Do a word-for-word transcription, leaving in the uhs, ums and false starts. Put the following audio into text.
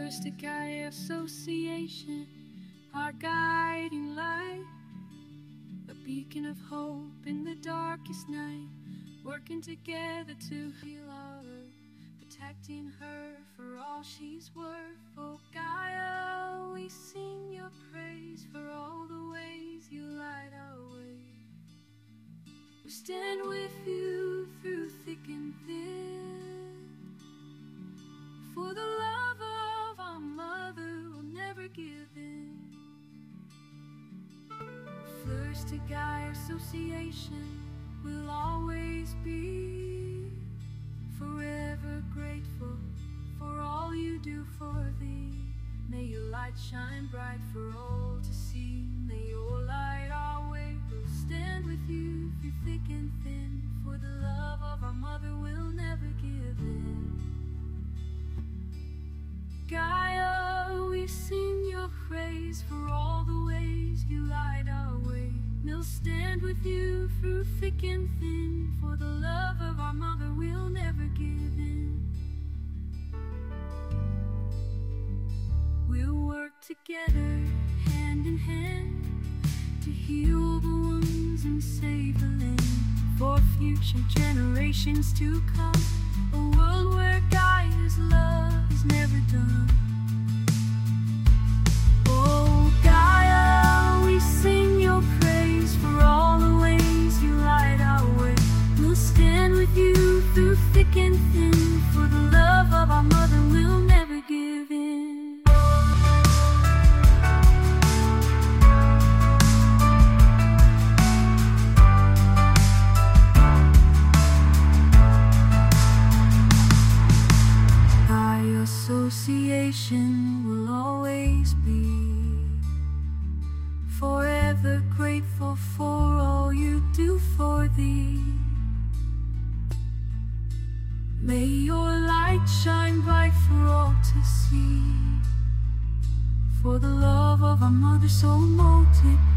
First, a Gaia Association, our guiding light, a beacon of hope in the darkest night, working together to heal our earth, protecting her for all she's worth. Oh Gaia, we sing your praise for all the ways you light our way. We stand with you through thick and thin, for the love of our mother will never give in. First, a Gaia Association will always be forever grateful for all you do for thee. May your light shine bright for all to see. May your light our way. We'll stand with you through thick and thin, for the love of our mother will never give in. Gaia, we sing your praise for all the ways you light our way. We'll stand with you through thick and thin, for the love of our mother will never give in. We'll work together, hand in hand, to heal the wounds and save the land, for future generations to come. A world where Gaia's love is never done. Oh Gaia, we sing your praise for all the ways you light our way. We'll stand with you through thick and thin, for the love of our mother will never give in. Association will always be forever grateful for all you do for thee. May your light shine bright for all to see, for the love of our mother so molded